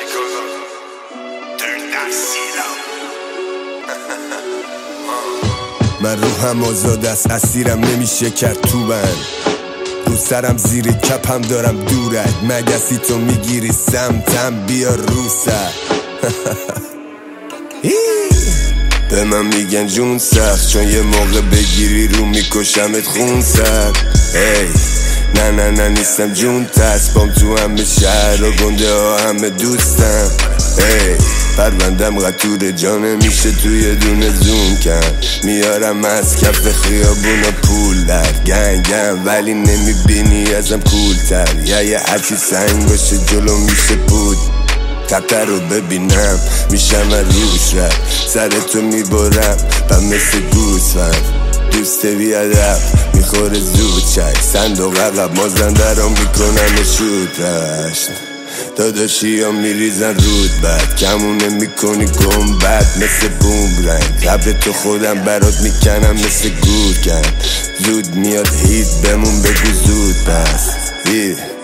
Chicago. Turn that seat up. من روحم آزاد است، اسیرم نمیشه کرد تو بند. رو سرم زیر کپم دارم دورت، مگسی تو میگیری سمتم بیا رو سر. به من میگن جون سخت، چون یه موقع بگیری رو میکشمت خون سر. نه نه نه نیستم جون تسبام، تو همه شهر و گنده ها همه دوستم. پروندم قطور جانه میشه توی دونه زوم کن، میارم از کف خیابون و پول در گنگم، ولی نمیبینی ازم کولتر. یه هرچی سنگ باشه جلو میشه بود، خطر رو ببینم میشم روش رد، سرتو میبرم و مثل گوسفند. دوست بیادب میخوره زود چک، صندوق عقب مازنده رو میکنن شود رشت. داداشی ها میریزن رود بد، کمونه میکنی گنبد مثل بومرنگ. قبل تو خودم برات میکنم مثل گورکن، زود میاد هیت بمون بگو زود بس.